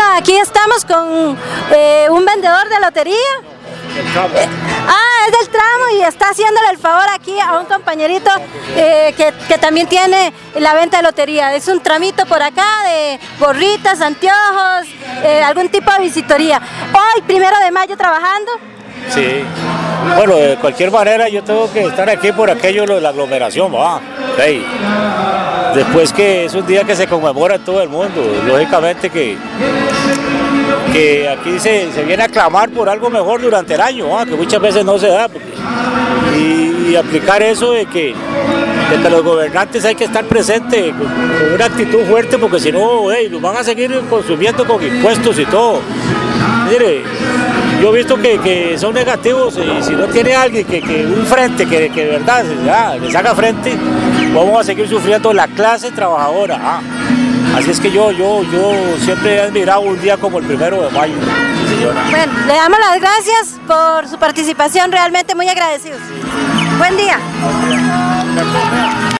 aquí estamos con un vendedor de lotería. Es del tramo y está haciéndole el favor aquí a un compañerito que también tiene la venta de lotería. Es un tramito por acá de gorritas, anteojos, algún tipo de visitoría. Hoy, 1 de mayo, trabajando. Sí, bueno, de cualquier manera yo tengo que estar aquí por aquello de la aglomeración, ¿va? Hey. Después que es un día que se conmemora en todo el mundo, lógicamente que aquí se viene a clamar por algo mejor durante el año, que muchas veces no se da, y aplicar eso de que los gobernantes hay que estar presentes con una actitud fuerte, porque si no, nos van a seguir consumiendo con impuestos y todo. Mire, yo he visto que son negativos y si no tiene alguien un frente que de verdad les haga frente, vamos a seguir sufriendo la clase trabajadora. Así es que yo siempre he admirado un día como el 1 de mayo. Sí, señora. Bueno, le damos las gracias por su participación, realmente muy agradecidos. Buen día.